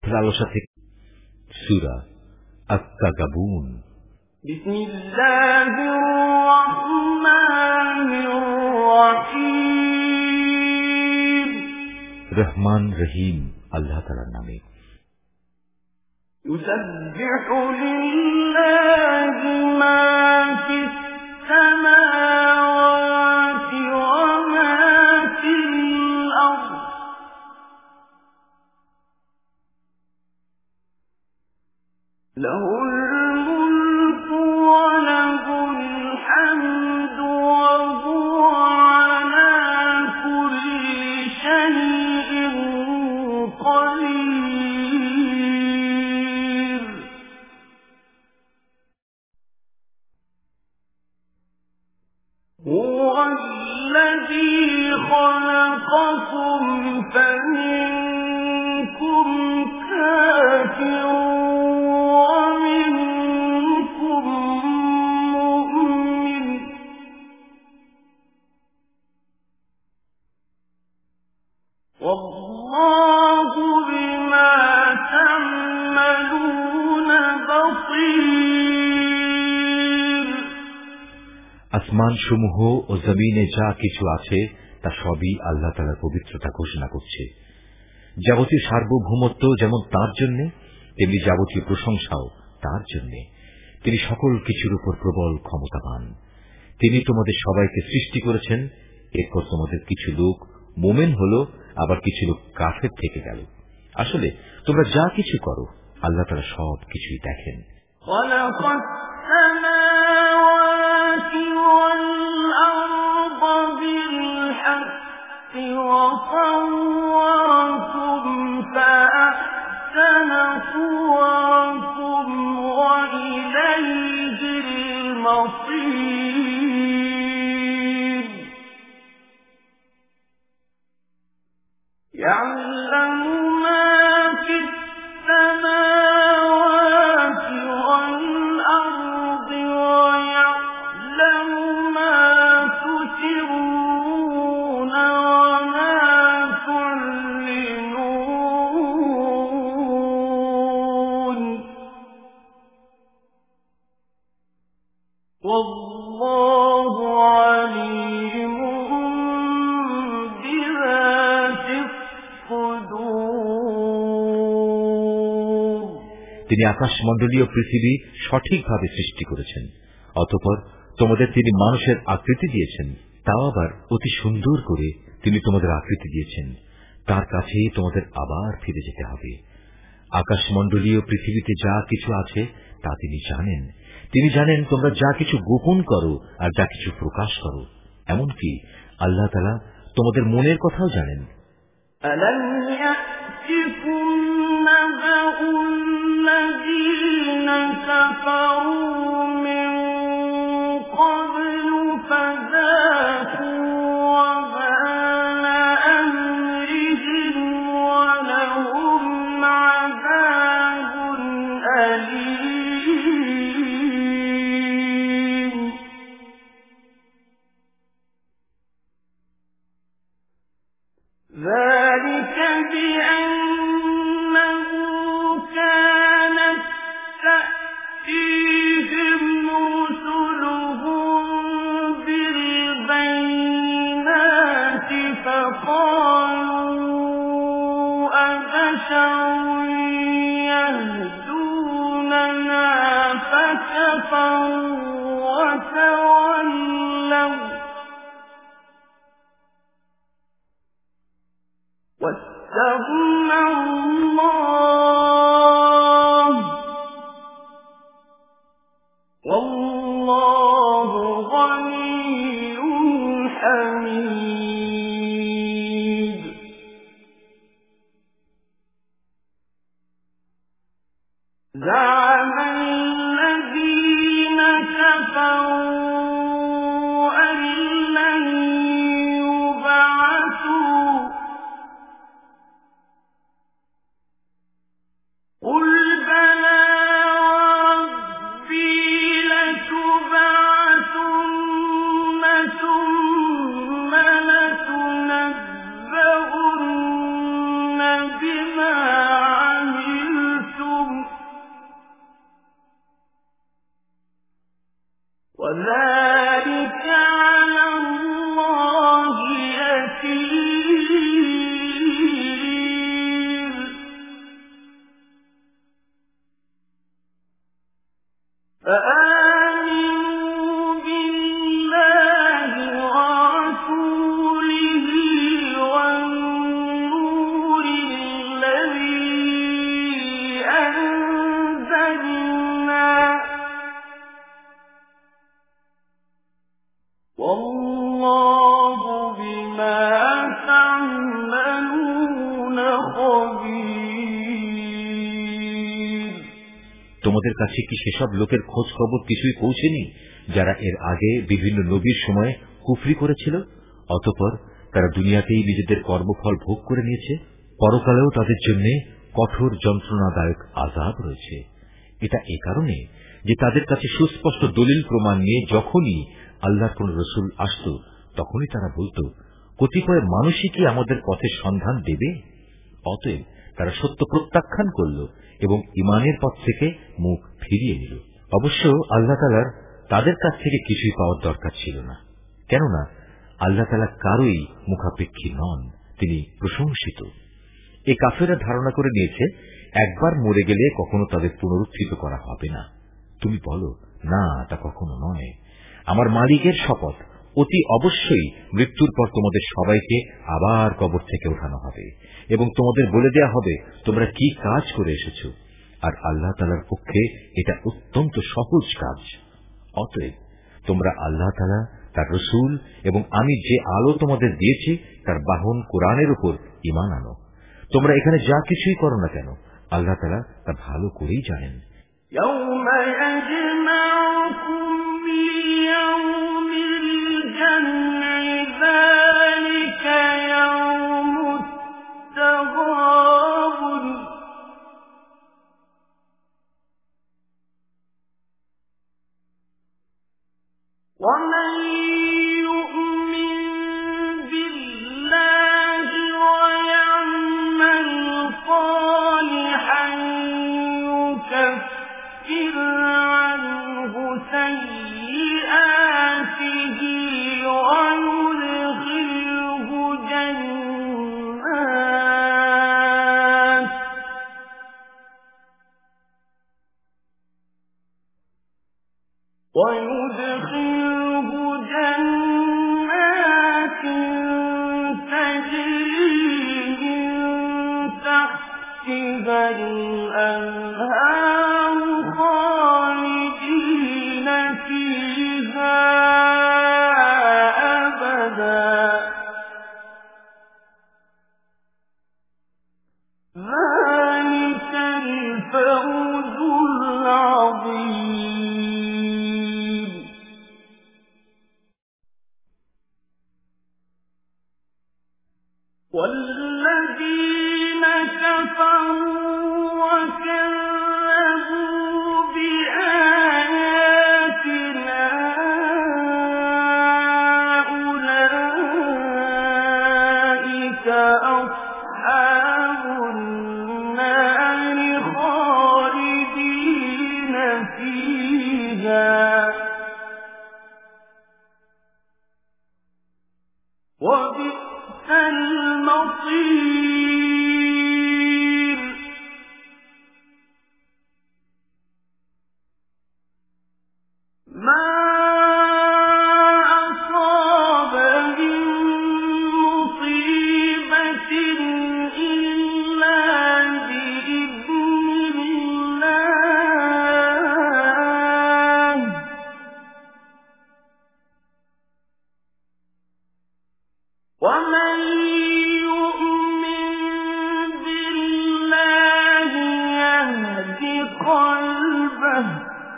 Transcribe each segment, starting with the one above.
লালসা থেকে সূরা আত-তাগাবুন। বিসমিল্লাহির রহমানির রহিম। রহমান রহিম আল্লাহ তাআলার নামে। ইউসাব্বিহু লিল্লাহি মা ফিস সামাওয়াতি ওয়া মা ফিল আরদ লাহুল মুলকু ওয়া লাহুল হামদু ওয়া হুয়া আলা কুল্লি শাইইন কাদির। হুয়াল্লাযী খালাকাকুম ফামিনকুম কাফিরুন ওয়া মিনকুম মুমিন ওয়াল্লাহু বিমা তা'মালুনা বাসীর। আসমান সমূহ ও জমিনে যা কিছু আছে তা সবই আল্লাহ তাআলার পবিত্রতা ঘোষণা করছে। যাবতীয় সার্বভৌমত্ব যেমন তার জন্য, তেমনি যাবতীয় প্রশংসাও তার জন্য। তিনি সকল কিছুর উপর প্রবল ক্ষমতাবান। তিনি তোমাদের সবাইকে সৃষ্টি করেছেন, এরপর তোমাদের কিছু লোক মুমিন হলো, আবার কিছু লোক কাফের থেকে গেল। আসলে তোমরা যা কিছু করো আল্লাহ তাআলা সব কিছুই দেখেন। وصوركم فأحسن صوركم وإليه المصير يعلم ما في السماوات والأرض ويعلم ما تسرون وما تعلنون والله عليم بذات الصدور। তিনি আকাশমণ্ডলীয় পৃথিবী সঠিকভাবে সৃষ্টি করেছেন, অতঃপর তোমাদের তিনি মানুষের আকৃতি দিয়েছেন, তাও আবার অতি সুন্দর করে তিনি তোমাদের আকৃতি দিয়েছেন। তার কাছেই তোমাদের আবার ফিরে যেতে হবে। আকাশমণ্ডলীয় পৃথিবীতে যা কিছু আছে তা তিনি জানেন। তিনি জানেন তোমরা যা কিছু গোপন করো আর যা কিছু প্রকাশ করো। এমনকি আল্লাহ তাআলা তোমাদের মনের কথাও জানেন। ألم يأتكم نبأ الذين كفروا من قبل فذاقوا وبال أمرهم ولهم عذاب أليم ذلك بأنه كانت تأتيهم رسلهم بالبينات فقالوا أبشر يهدوننا فكفروا وتولوا واستغنى الله والله غني حميد زعم الذين كفروا أن لن يبعثوا قل بلى وربي لتبعثن ثم لتنبؤن بما عملتم তোমাদের কাছে কি সেসব লোকের খোঁজ খবর কিছুই পৌঁছেনি যারা এর আগে বিভিন্ন নবীর সময়ে কুফরি করেছিল, অতঃপর তারা দুনিয়াতেই নিজেদের কর্মফল ভোগ করে নিয়েছে, পরকালেও তাদের জন্য কঠোর যন্ত্রণাদায়ক আযাব রয়েছে। এটা এ কারণে যে তাদের কাছে সুস্পষ্ট দলিল প্রমাণ নিয়ে যখনই আল্লাহর কোন রসুল আসত তখনই তারা বলত, কতিপয় মানুষই কি আমাদের পথের সন্ধান দেবে? অতএব তারা সত্য প্রত্যাখ্যান করল এবং ঈমানের পথ থেকে মুখ ফিরিয়ে নিল। অবশ্য আল্লাহ তাআলার তাদের কাছ থেকে কিছুই পাওয়ার দরকার ছিল না, কেননা আল্লাহ তাআলা কারোই মুখাপেক্ষী নন, তিনি প্রশংসিত। এই কাফেররা ধারণা করে নিয়েছে একবার মরে গেলে কখনো তাদের পুনরুত্থিত করা হবে না। তুমি বলো, না, তা কখনো নয়। আমার মালিকের শপথ, অতি অবশ্যই মৃত্যুর পর তোমাদের সবাইকে আবার কবর থেকে ওঠানো হবে এবং তোমাদের বলে দেয়া হবে তোমরা কি কাজ করে এসেছ, আর আল্লাহ তাআলার পক্ষে এটা অত্যন্ত সহজ কাজ। অতএব তোমরা আল্লাহ তাআলা, তার রসুল এবং আমি যে আলো তোমাদের দিয়েছি তার বাহন কোরআনের উপর ঈমান আনো। তোমরা এখানে যা কিছুই করো না কেন আল্লাহ তাআলা তা ভালো করেই জানেন। يوم يجمعكم ليوم الجمع ذلك يوم التغابن ومن يؤمن بالله ويعمل صالحا يكفر عنه سيئاته ويدخله جنات تجري من تحتها الأنهار خالدين فيها أبدا ذلك الفوز العظيم. والذين كفروا وكذبوا بآياتنا أولئك أصحاب النار خالدين فيها وبئس المصير. ما أصاب من مصيبة إلا بإذن الله ومن يؤمن بالله يهد قلبه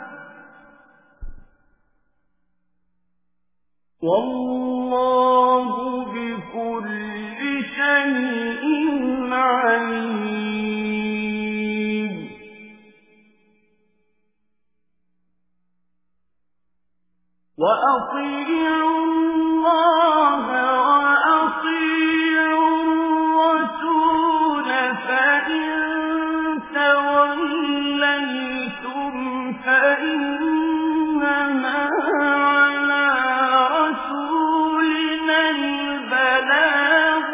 والله بكل شيء عليم. وأطيعوا الله وأطيعوا الرسول فإن توليتم فإنما على رسولنا البلاغ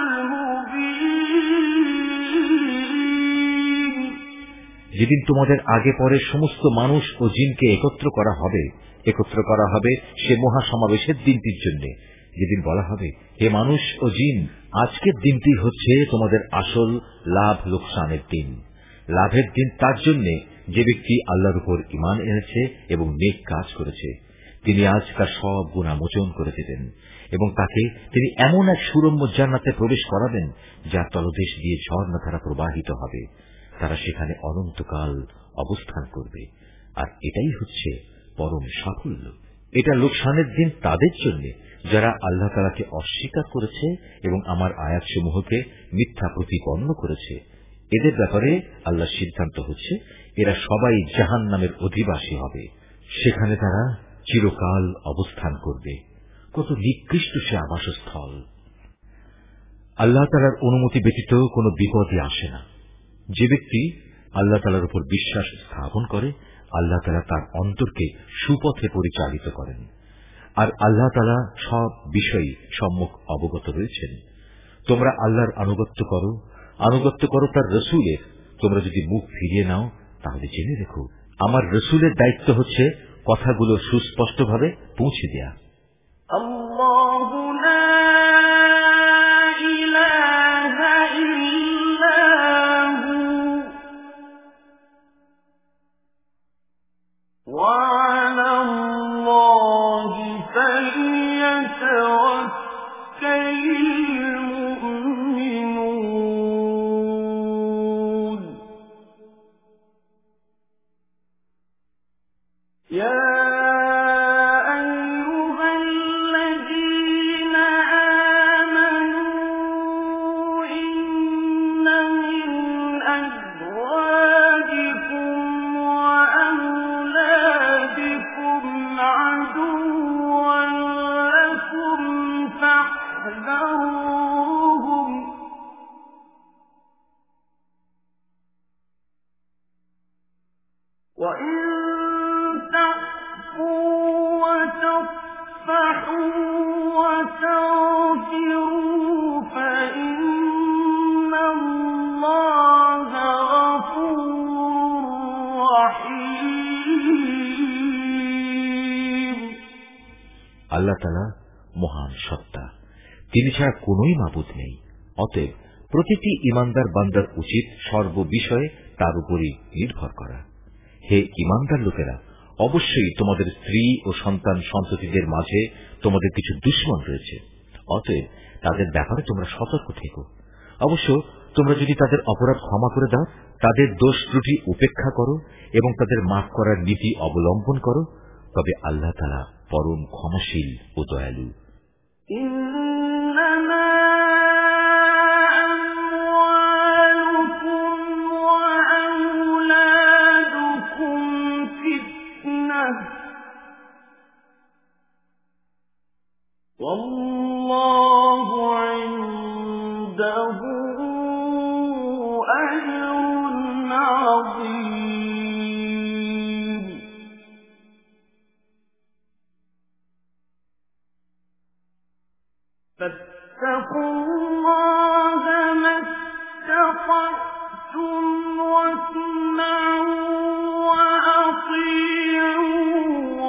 المبين. যেদিন তোমাদের আগে পরে সমস্ত মানুষ ও জিনকে একত্র করা হবে সে মহা সমাবেশের দিনটির জন্য, যেদিন বলা হবে, হে মানুষ ও জিন, আজকের দিনটি হচ্ছে তোমাদের আসল লাভ লোকসানের দিন। লাভের দিন তার জন্য যে ব্যক্তি আল্লাহর উপর ঈমান এনেছে এবং নেক কাজ করেছে, তিনি আজ তার সব গুনাহ মোচন করে দেবেন এবং তাকে তিনি এমন এক সুরম্য জান্নাতে প্রবেশ করাবেন যার তলদেশ দিয়ে ঝর্ণাধারা প্রবাহিত হবে। তারা সেখানে অনন্তকাল অবস্থান করবে, আর এটাই হচ্ছে পরম সাফল্য। এটা লোকসানের দিন তাদের জন্য যারা আল্লাহ তাআলাকে অস্বীকার করেছে এবং আমার আয়াতসমূহকে মিথ্যা প্রতিপন্ন করেছে। এদের ব্যাপারে আল্লাহর সিদ্ধান্ত হচ্ছে এরা সবাই জাহান্নামের অধিবাসী হবে, সেখানে তারা চিরকাল অবস্থান করবে। কত নিকৃষ্ট সে আবাসস্থল! আল্লাহ তাআলার অনুমতি ব্যতীত কোনো বিপদই আসে না। যে ব্যক্তি আল্লাহ তাআলার উপর বিশ্বাস স্থাপন করে, আল্লাহ তাআলা তার অন্তরকে সুপথে পরিচালিত করেন, আর আল্লাহ তাআলা সব বিষয়ে সম্যক অবগত রয়েছেন। তোমরা আল্লাহর আনুগত্য করো তার রসুলের। তোমরা যদি মুখ ফিরিয়ে নাও তাহলে জেনে রেখো, আমার রসুলের দায়িত্ব হচ্ছে কথাগুলো সুস্পষ্টভাবে পৌঁছে দেয়া। আল্লাহু লা ইলাহা ইল্লা হু ওয়া আলাল্লাহি ফালিয়াতাওয়াক্কালিল মুমিনুন। ইয়া আল্লাহ তাআলা মহান সত্তা, তিনি ছাড়া কোনই মাবুদ নেই। অতএব প্রতিটি ঈমানদার বান্দার উচিত সর্ববিষয়ে তার উপরই নির্ভর করা। হে ঈমানদার লোকেরা, অবশ্যই তোমাদের স্ত্রী ও সন্তান সন্ততিদের মাঝে তোমাদের কিছু দুশমন রয়েছে, অতএব তাদের ব্যাপারে তোমরা সতর্ক থেকো। অবশ্য তোমরা যদি তাদের অপরাধ ক্ষমা করে দাও, তাদের দোষ ত্রুটি উপেক্ষা করো এবং তাদের মাফ করার নীতি অবলম্বন করো, তবে আল্লাহ তাআলা পরম ক্ষমাশীল ও দয়ালু। فاتقوا الله ما استطعتم واسمعوا وأطيعوا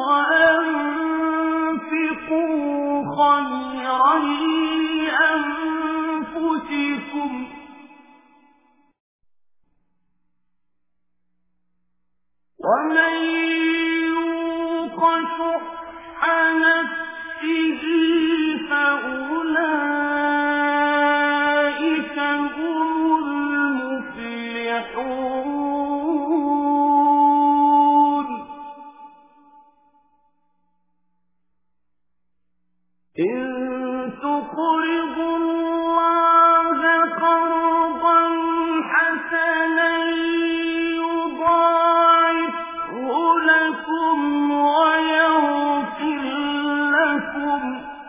وأنفقوا خيرا لأنفسكم ومن يوق شح نفسه فأولئك هم المفلحون. إن تقرضوا الله قرضا حسنا يضاعفه لكم ويغفر لكم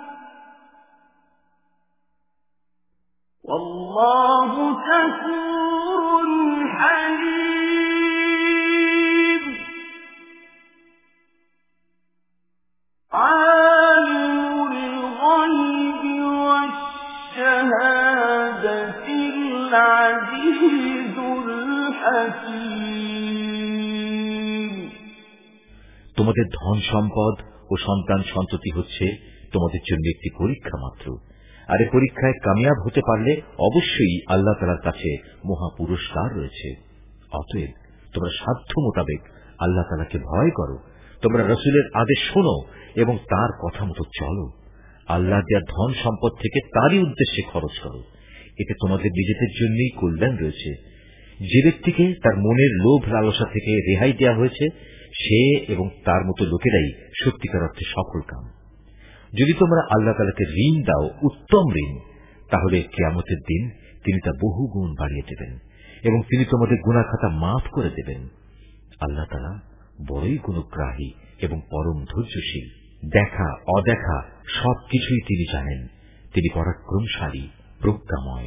والله شكور حليم. عالم الغيب والشهادة العزيز الحكيم. তোমাদের ধন সম্পদ ও সন্তান সন্ততি হচ্ছে তোমাদের জন্য একটি পরীক্ষা মাত্র, আর এই পরীক্ষায় কামিয়াব হতে পারলে অবশ্যই আল্লাহ তাআলার কাছে মহা পুরস্কার রয়েছে। অতএব তোমরা সাধ্য মোতাবেক আল্লাহ তাআলাকে ভয় করো, তোমরা রাসূলের আদেশ শোনো এবং তার কথা মতো চলো। আল্লাহ দেয়া ধন সম্পদ থেকে তারই উদ্দেশ্যে খরচ করো, এতে তোমাদের নিজেদের জন্যই কল্যাণ রয়েছে। যে ব্যক্তিকে তার মনের লোভ লালসা থেকে রেহাই দেওয়া হয়েছে, সে এবং তার মতো লোকেরাই সত্যিকার অর্থে সফল কাম। যদি তোমরা আল্লাহ তাআলাকে ঋণ দাও, উত্তম ঋণ, তাহলে কিয়ামতের দিন তিনি তা বহুগুণ বাড়িয়ে দেবেন এবং তিনি তোমাদের গুনাহ খাতা মাফ করে দেবেন। আল্লাহ তাআলা বড়ই গুণগ্রাহী এবং পরম ধৈর্যশীল। দেখা অদেখা সবকিছুই তিনি জানেন। তিনি পরাক্রমশালী, প্রজ্ঞাময়।